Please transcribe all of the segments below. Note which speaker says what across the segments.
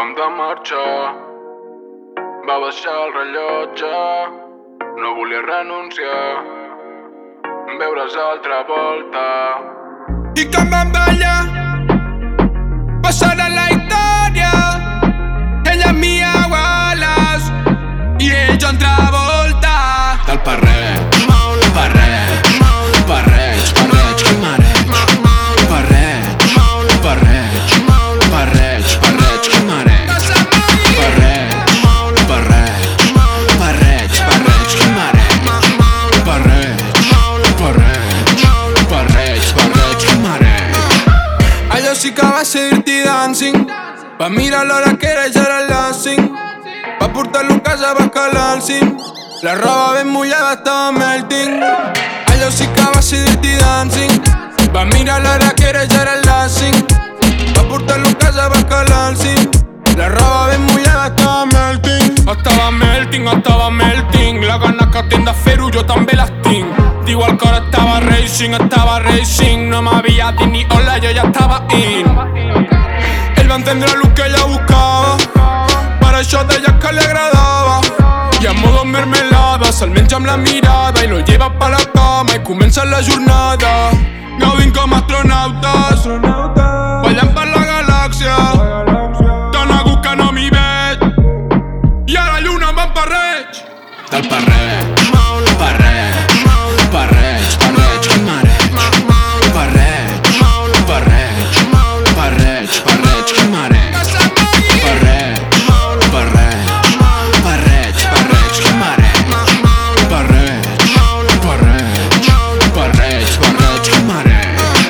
Speaker 1: estàvem de marxar, va baixar el rellotge, no volia renunciar, veure's altra volta.
Speaker 2: I com vam ballar, passarà la història. Ella és Mia Wallace i ell John Travolta.
Speaker 3: Del parreig, parreig, parreig, parreig, que mareig. Parreig, parreig, parreig, parreig, que mareig. Parreig, parreig, parreig, parreig, que mareig. Parreig, parreig, parreig, parreig, que mareig.
Speaker 2: Allò sí que va ser Dirty Dancing. Va mirar l'hora que era, ja era les 5. Va portar-lo a casa, va escalar al cim. La roba ben mullada estava melting. Allò sí que va ser Dirty Dancing. Va mirar l'hora que era, ja era les 5. Va portar-lo a casa, va escalar al cim. La roba ben mullada estava melting. Estava melting. Les ganes que tinc de fer-ho jo també les tinc. Diu el cor estava racing. No m'havia dit ni hola, jo ja estava in. Ell va entendre el que ella buscava, per això deia que li agradava. I en modo mermelada se'l menja amb la mirada i lo lleva pa la cama i comença la jornada. Gaudint com astronautes, ballant per la galàxia. Tan a gust que no m'hi veig i a la lluna em van parreig.
Speaker 3: Del parreig, parreig, parreig, parreig, que mareig. Parreig, parreig, parreig, parreig, que mareig. Parreig, parreig, parreig, parreig, que mareig. Parreig, parreig, parreig, parreig, que mareig.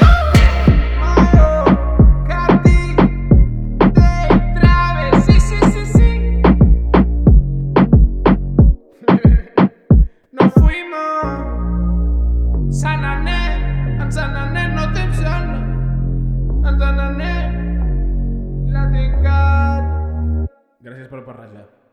Speaker 2: No fuimos Sant Anet, en Sant Anet no tens sona. En Sant Anet la tinc gat.
Speaker 4: Gràcies per parrejar.